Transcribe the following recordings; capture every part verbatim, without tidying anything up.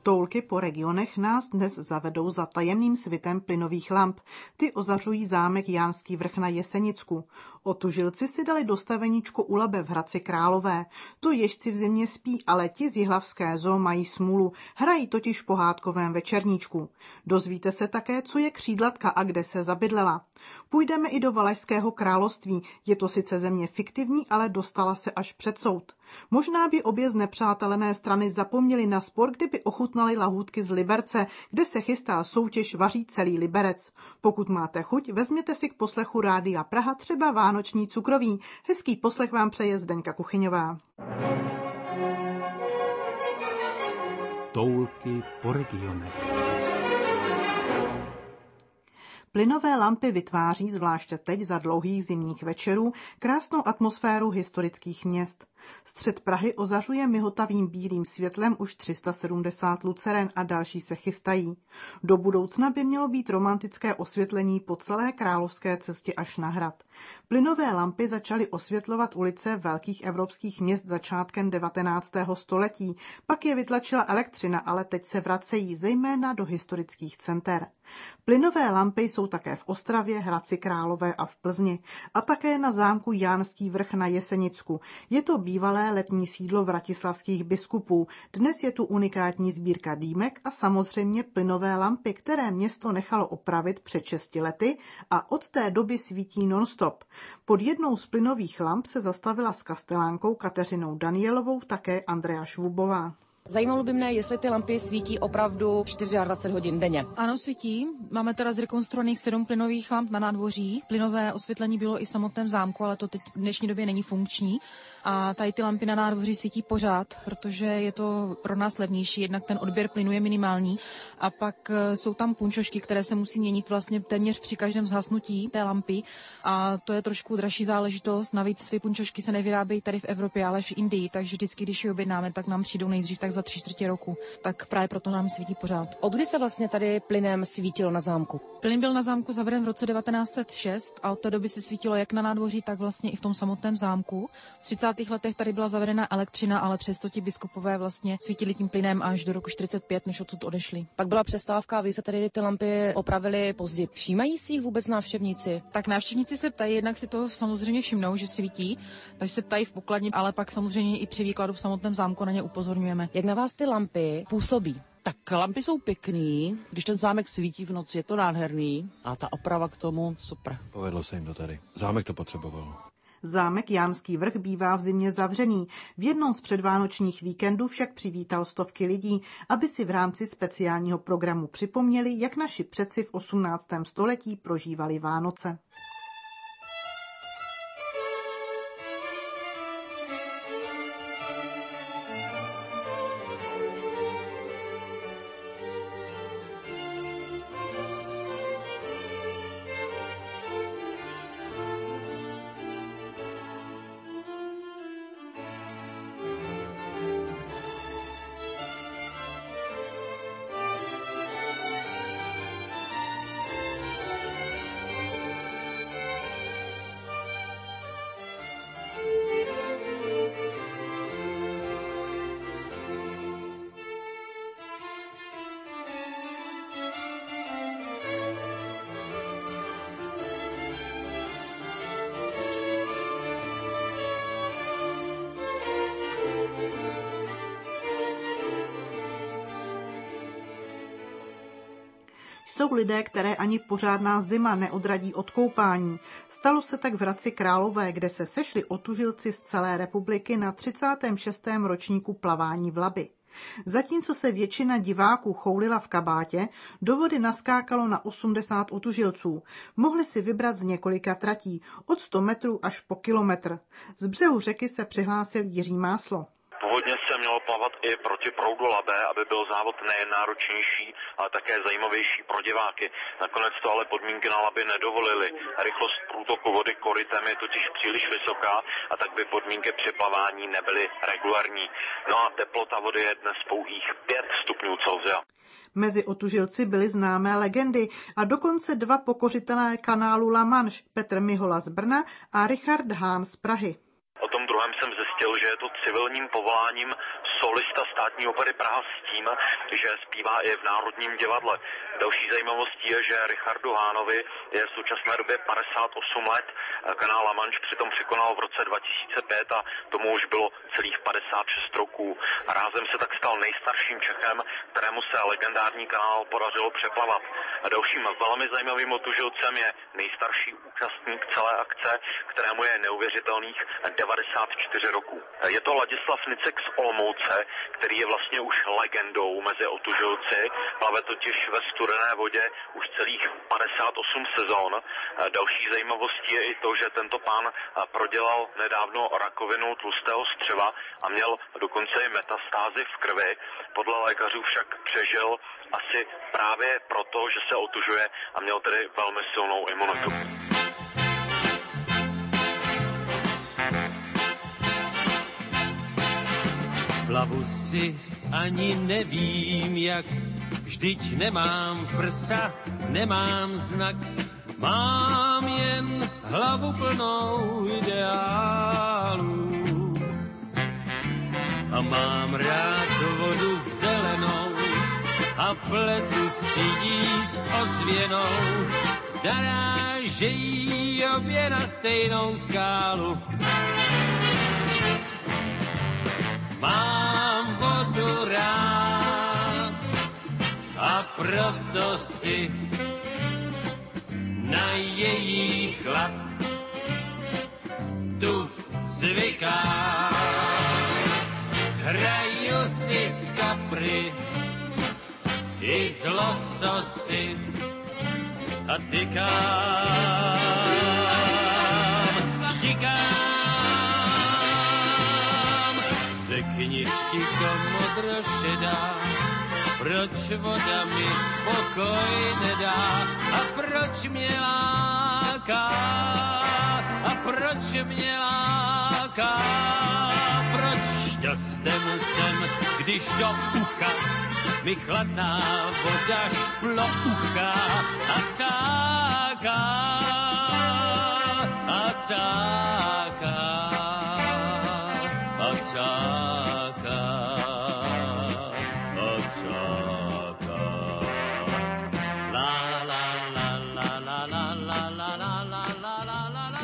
Toulky po regionech nás dnes zavedou za tajemným svitem plynových lamp. Ty ozařují zámek Jánský Vrch na Jesenicku. Otužilci si dali dostaveníčko u Labe v Hradci Králové. To ježci v zimě spí, ale ti z jihlavské zoo mají smůlu. Hrají totiž v pohádkovém večerníčku. Dozvíte se také, co je křídlatka a kde se zabydlela. Půjdeme i do Valašského království. Je to sice země fiktivní, ale dostala se až před soud. Možná by obě znepřátelené strany zapomněly na spor, kdyby ochutnali lahůdky z Liberce, kde se chystá soutěž Vaří celý Liberec. Pokud máte chuť, vezměte si k poslechu Rádia Praha třeba vánoční cukroví. Hezký poslech vám přeje Zdeňka Kuchyňová. Toulky po regionech. Plynové lampy vytváří, zvláště teď za dlouhých zimních večerů, krásnou atmosféru historických měst. Střed Prahy ozařuje mihotavým bílým světlem už tři sta sedmdesát luceren a další se chystají. Do budoucna by mělo být romantické osvětlení po celé Královské cestě až na hrad. Plynové lampy začaly osvětlovat ulice velkých evropských měst začátkem devatenáctého století, pak je vytlačila elektřina, ale teď se vracejí zejména do historických center. Plynové lampy jsou také v Ostravě, Hradci Králové a v Plzni a také na zámku Jánský Vrch na Jesenicku. Je to bývalé letní sídlo vratislavských biskupů. Dnes je tu unikátní sbírka dýmek a samozřejmě plynové lampy, které město nechalo opravit před šesti lety a od té doby svítí non-stop. Pod jednou z plynových lamp se zastavila s kastelánkou Kateřinou Danielovou také Andrea Švubová. Zajímalo by mne, jestli ty lampy svítí opravdu dvacet čtyři hodin denně. Ano, svítí. Máme teda zrekonstruovaných sedm plynových lamp na nádvoří. Plynové osvětlení bylo i v samotném zámku, ale to teď v dnešní době není funkční. A tady ty lampy na nádvoří svítí pořád, protože je to pro nás levnější. Jednak ten odběr plynu je minimální. A pak jsou tam punčošky, které se musí měnit vlastně téměř při každém zhasnutí té lampy. A to je trošku dražší záležitost. Navíc ty punčošky se nevyrábějí tady v Evropě, ale v Indii. Takže vždycky, když je objednáme, tak nám přijdou nejdřív tak za tři čtvrtě roku. Tak právě proto nám svítí pořád. Od kdy se vlastně tady plynem svítilo na zámku? Plyn byl na zámku zaveden v roce devatenáct set šest a od té doby se svítilo jak na nádvoří, tak vlastně i v tom samotném zámku. V třicátých letech tady byla zavedena elektřina, ale přesto ti biskupové vlastně svítili tím plynem až do roku čtyřicet pět, než odsud odešli. Pak byla přestávka a vy se tady ty lampy opravili později. Všímají si jich vůbec návštěvníci? Tak návštěvníci se ptají, jednak si to samozřejmě všimnou, že svítí, takže se ptají v pokladně, ale pak samozřejmě i při výkladu v samotném zámku na ně upozorňujeme. Jak na vás ty lampy působí? Tak lampy jsou pěkný, když ten zámek svítí v noci, je to nádherný a ta oprava k tomu super. Povedlo se jim to tady. Zámek to potřeboval. Zámek Jánský Vrch bývá v zimě zavřený. V jednom z předvánočních víkendů však přivítal stovky lidí, aby si v rámci speciálního programu připomněli, jak naši předci v osmnáctém století prožívali Vánoce. Jsou lidé, které ani pořádná zima neodradí od koupání. Stalo se tak v Hradci Králové, kde se sešli otužilci z celé republiky na třicátém šestém ročníku plavání v Labi. Zatímco se většina diváků choulila v kabátě, do vody naskákalo na osmdesát otužilců. Mohli si vybrat z několika tratí, od sto metrů až po kilometr. Z břehu řeky se přihlásil Jiří Máslo. Původně se mělo plavat i proti proudu Labe, aby byl závod nejen náročnější, ale také zajímavější pro diváky. Nakonec to ale podmínky na Labě nedovolily. Rychlost průtoku vody korytem je totiž příliš vysoká a tak by podmínky při plavání nebyly regulární. No a teplota vody je dnes pouhých pět stupňů Celsia. Mezi otužilci byly známé legendy a dokonce dva pokořitelé kanálu La Manche, Petr Mihola z Brna a Richard Hahn z Prahy. O tom druhém jsem zjistil, že je to civilním povoláním solista Státní opery Praha s tím, že zpívá i v Národním divadle. Další zajímavostí je, že Richardu Hánovi je v současné době padesát osm let. Kanál La Manche přitom překonal v roce dva tisíce pět a tomu už bylo celých padesát šest roků. Rázem se tak stal nejstarším Čechem, kterému se legendární kanál podařilo přeplavat. A dalším velmi zajímavým otužilcem je nejstarší účastník celé akce, kterému je neuvěřitelných devadesát čtyři roků. Je to Ladislav Nicek z Olomouce, který je vlastně už legendou mezi otužilci. Plave totiž ve studené vodě už celých padesát osm sezón. Další zajímavostí je i to, že tento pán prodělal nedávno rakovinu tlustého střeva a měl dokonce i metastázy v krvi. Podle lékařů však přežil asi právě proto, že se otužuje a měl tedy velmi silnou imunitu. Plavu si ani nevím jak, vždyť nemám prsa, nemám znak, mám jen hlavu plnou ideálů. A mám rád vodu zelenou a pletu si jí s ozvěnou, narážejí obě na stejnou skálu. Mám vodu rád a proto si na její chlad tu zvykám. Hraju si z kapry i z lososy a tykám, štikám. Řekni, štiko modrošedá, proč voda mi pokoj nedá a proč mě láká, a proč mě láká, proč šťastem jsem, když do ucha mi chladná voda šplo ucha a cáká, a cáká. Cáka, cáka. La la la la la la la la la la la.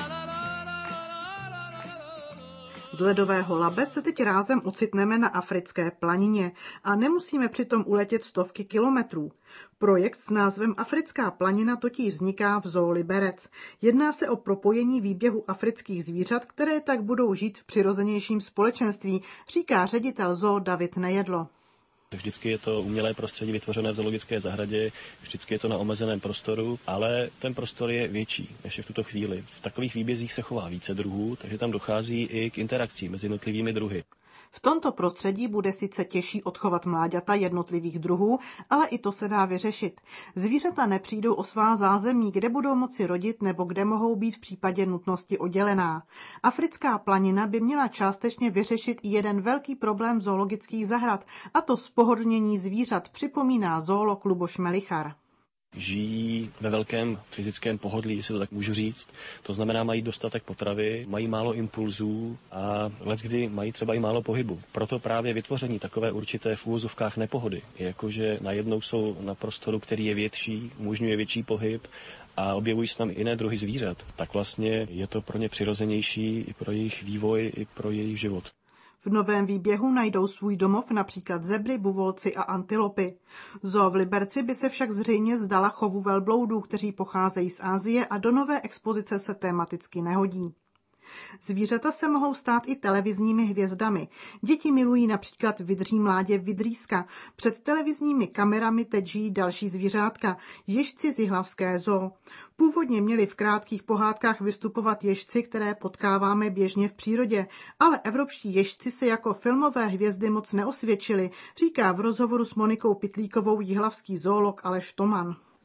Z ledového Labe se teď rázem ocitneme na africké planině a nemusíme přitom uletět stovky kilometrů. Projekt s názvem Africká planina totiž vzniká v Zoo Liberec. Jedná se o propojení výběhu afrických zvířat, které tak budou žít v přirozenějším společenství, říká ředitel zoo David Nejedlo. Vždycky je to umělé prostředí vytvořené v zoologické zahradě, vždycky je to na omezeném prostoru, ale ten prostor je větší než je v tuto chvíli. V takových výbězích se chová více druhů, takže tam dochází i k interakci mezi jednotlivými druhy. V tomto prostředí bude sice těžší odchovat mláďata jednotlivých druhů, ale i to se dá vyřešit. Zvířata nepřijdou o svá zázemí, kde budou moci rodit nebo kde mohou být v případě nutnosti oddělená. Africká planina by měla částečně vyřešit i jeden velký problém zoologických zahrad, a to spohodlnění zvířat, připomíná zoolog Luboš Melichar. Žijí ve velkém fyzickém pohodlí, jestli to tak můžu říct. To znamená, mají dostatek potravy, mají málo impulzů a leckdy mají třeba i málo pohybu. Proto právě vytvoření takové určité v úvozovkách nepohody, jakože najednou jsou na prostoru, který je větší, umožňuje větší pohyb a objevují se tam jiné druhy zvířat, tak vlastně je to pro ně přirozenější i pro jejich vývoj, i pro jejich život. V novém výběhu najdou svůj domov například zebry, buvolci a antilopy. Zoo v Liberci by se však zřejmě vzdala chovu velbloudů, kteří pocházejí z Asie a do nové expozice se tematicky nehodí. Zvířata se mohou stát i televizními hvězdami. Děti milují například vydří mládě vydrýska. Před televizními kamerami teď žijí další zvířátka, ježci z jihlavské zoo. Původně měli v krátkých pohádkách vystupovat ježci, které potkáváme běžně v přírodě, ale evropští ježci se jako filmové hvězdy moc neosvědčili, říká v rozhovoru s Monikou Pitlíkovou jihlavský zoolog Aleš Toman.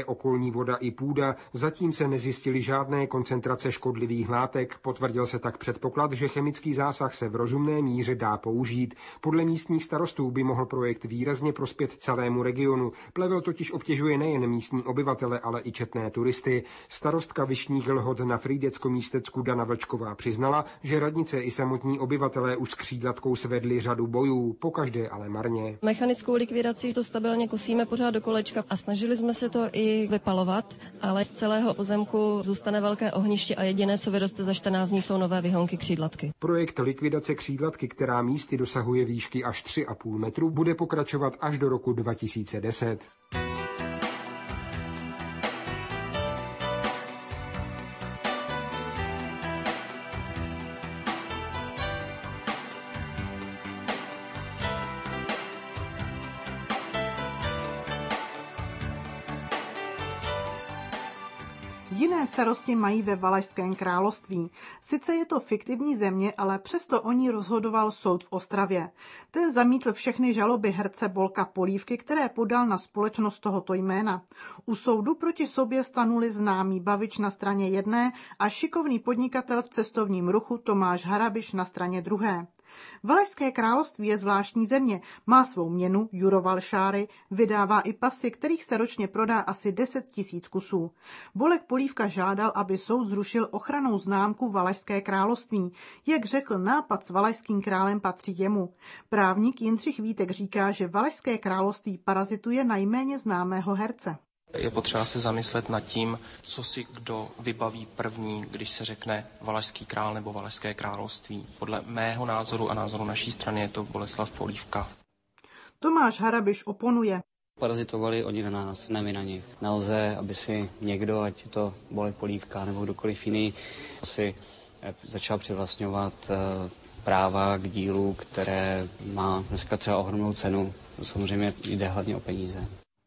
je okolní voda i půda, zatím se nezjistily žádné koncentrace škodlivých látek, potvrdil se tak předpoklad, že chemický zásah se v rozumné míře dá použít. Podle místních starostů by mohl projekt výrazně prospět celému regionu. Plevel totiž obtěžuje nejen místní obyvatele, ale i četné turisty. Starostka Vyšných Lhot na Frýdecko-Místecku Dana Vlčková přiznala, že radnice i samotní obyvatelé už s křídlatkou svedli řadu bojů, pokaždé ale marně. Mechanickou likvidací to stabilně kosíme pořád do kolečka a snažili jsme se to i vypalovat, ale z celého pozemku zůstane velké ohniště a jediné, co vyroste za čtrnáct dní, jsou nové vyhonky křídlatky. Projekt likvidace křídlatky, která místy dosahuje výšky až tři a půl metru, bude pokračovat až do roku dva tisíce deset. Jiné starosti mají ve Valašském království. Sice je to fiktivní země, ale přesto o ní rozhodoval soud v Ostravě. Ten zamítl všechny žaloby herce Bolka Polívky, které podal na společnost tohoto jména. U soudu proti sobě stanuli známý bavič na straně jedné a šikovný podnikatel v cestovním ruchu Tomáš Harabiš na straně druhé. Valašské království je zvláštní země, má svou měnu, Jurovalšáry, vydává i pasy, kterých se ročně prodá asi deset tisíc kusů. Bolek Polívka žádal, aby soud zrušil ochrannou známku Valašské království. Jak řekl, nápad s valašským králem patří jemu. Právník Jindřich Vítek říká, že Valašské království parazituje na jméně známého herce. Je potřeba se zamyslet nad tím, co si kdo vybaví první, když se řekne Valašský král nebo Valašské království. Podle mého názoru a názoru naší strany je to Boleslav Polívka. Tomáš Harabiš oponuje. Parazitovali oni na nás, ne my na nich. Nelze, aby si někdo, ať je to Bolek Polívka nebo kdokoliv jiný, si začal přivlastňovat práva k dílu, které má dneska třeba ohromnou cenu. Samozřejmě jde hlavně o peníze.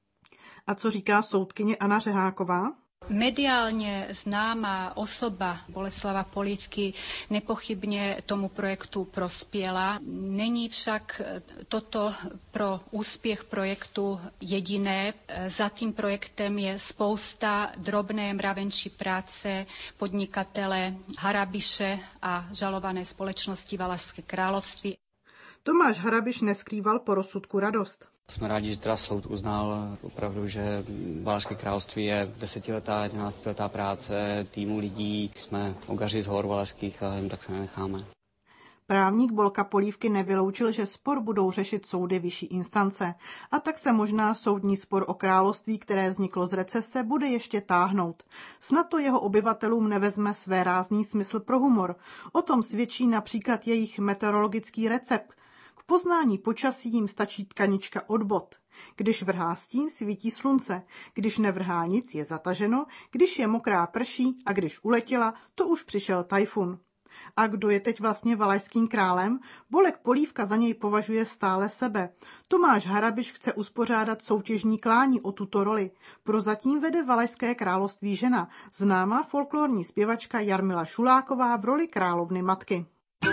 A co říká soudkyně Anna Řeháková? Mediálně známá osoba Boleslava Polívky nepochybně tomu projektu prospěla. Není však toto pro úspěch projektu jediné. Za tím projektem je spousta drobné mravenčí práce podnikatele Harabiše a žalované společnosti Valašské království. Tomáš Harabiš neskrýval po rozsudku radost. Jsme rádi, že teda soud uznal opravdu, že Valašské království je desetiletá, jedenáctiletá práce týmu lidí. Jsme ogaři z hor valašských a jen tak se nenecháme. Právník Bolka Polívky nevyloučil, že spor budou řešit soudy vyšší instance. A tak se možná soudní spor o království, které vzniklo z recese, bude ještě táhnout. Snad to jeho obyvatelům nevezme své rázný smysl pro humor. O tom svědčí například jejich meteorologický recept. K poznání počasí jim stačí tkanička od bot. Když vrhá stín, svítí slunce. Když nevrhá nic, je zataženo. Když je mokrá, prší a když uletěla, to už přišel tajfun. A kdo je teď vlastně valašským králem? Bolek Polívka za něj považuje stále sebe. Tomáš Harabiš chce uspořádat soutěžní klání o tuto roli. Prozatím vede Valašské království žena, známá folklorní zpěvačka Jarmila Šuláková v roli královny matky.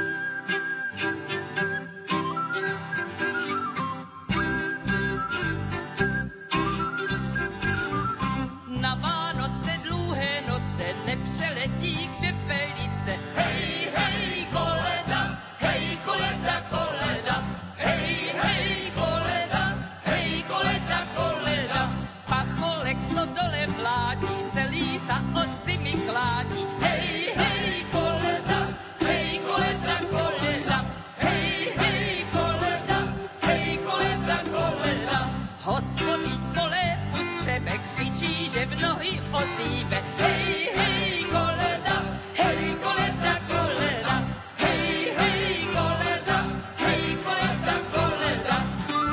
Na Vánoce dlouhé noce nepřeletí křepelice. Hej, hej, koleda, hej, koleda, koleda, hej, hej, koleda, hej, koleda, koleda. Pacholek to dole vládí, celý sa od zimy klání. Hej, hej, koleda, hej, koleda, koleda, hej, hej, koleda, hej, koleda, koleda. Hospodík pole u třebe křičí, že v nohy ozýve. Hej, hej, koleda, hej, koleda, koleda, hej, hej, koleda, hej, koleda, koleda.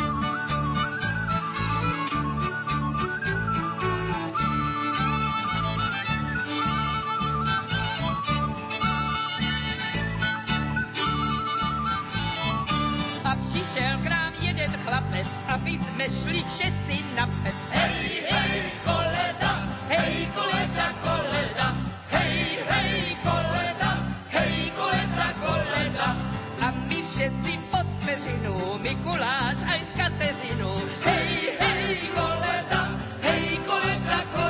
A přišel k nám jeden chlapec, aby jsme šli všetci na pec. Hej, hej, koleda, hej, koleda, koleda, hej, hej, koleda, hej, koleda, koleda. A my všetci pod peřinu, Mikuláš aj s Kateřinu. Hej, hej, koleda, hej, koleda, koleda.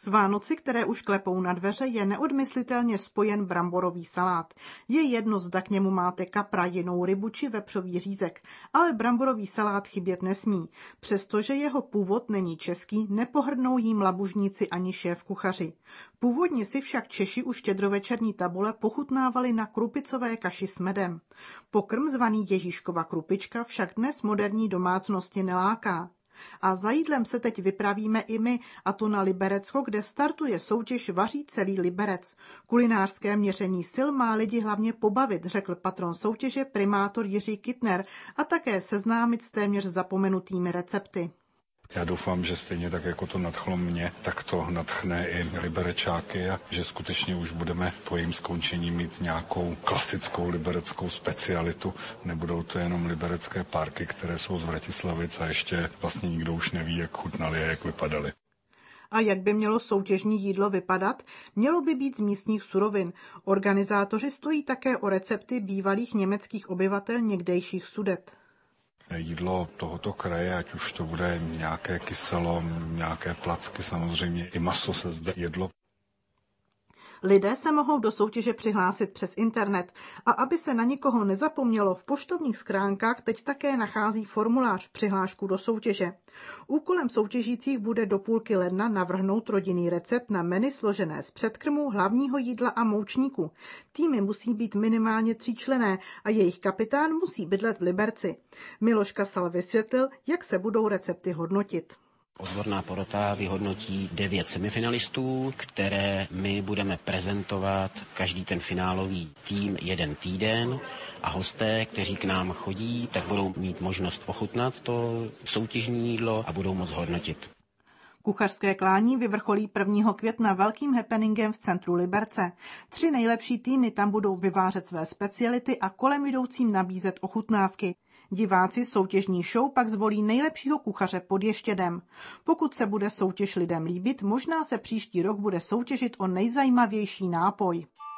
S Vánoci, které už klepou na dveře, je neodmyslitelně spojen bramborový salát. Je jedno, zda k němu máte kapra, jinou rybu či vepřový řízek, ale bramborový salát chybět nesmí. Přestože jeho původ není český, nepohrdnou jím labužníci ani šéf kuchaři. Původně si však Češi u štědrovečerní tabule pochutnávali na krupicové kaši s medem. Pokrm zvaný Ježíškova krupička však dnes moderní domácnosti neláká. A za jídlem se teď vypravíme i my, a to na Liberecko, kde startuje soutěž Vaří celý Liberec. Kulinářské měření sil má lidi hlavně pobavit, řekl patron soutěže primátor Jiří Kittner, a také seznámit s téměř zapomenutými recepty. Já doufám, že stejně tak, jako to nadchlo mě, tak to nadchne i Liberečáky a že skutečně už budeme po jejím skončení mít nějakou klasickou libereckou specialitu. Nebudou to jenom liberecké párky, které jsou z Vratislavic a ještě vlastně nikdo už neví, jak chutnaly a jak vypadaly. A jak by mělo soutěžní jídlo vypadat? Mělo by být z místních surovin. Organizátoři stojí také o recepty bývalých německých obyvatel někdejších Sudet. Jídlo tohoto kraje, ať už to bude nějaké kyselo, nějaké placky, samozřejmě i maso se zde jedlo. Lidé se mohou do soutěže přihlásit přes internet a aby se na nikoho nezapomnělo, v poštovních skránkách teď také nachází formulář přihlášku do soutěže. Úkolem soutěžících bude do půlky ledna navrhnout rodinný recept na menu složené z předkrmu, hlavního jídla a moučníku. Týmy musí být minimálně tříčlenné a jejich kapitán musí bydlet v Liberci. Miloš Kasal vysvětlil, jak se budou recepty hodnotit. Odborná porota vyhodnotí devět semifinalistů, které my budeme prezentovat každý ten finálový tým jeden týden a hosté, kteří k nám chodí, tak budou mít možnost ochutnat to soutěžní jídlo a budou moct hodnotit. Kuchařské klání vyvrcholí prvního května velkým happeningem v centru Liberce. Tři nejlepší týmy tam budou vyvářet své speciality a kolem jdoucím nabízet ochutnávky. Diváci soutěžní show pak zvolí nejlepšího kuchaře pod Ještědem. Pokud se bude soutěž lidem líbit, možná se příští rok bude soutěžit o nejzajímavější nápoj.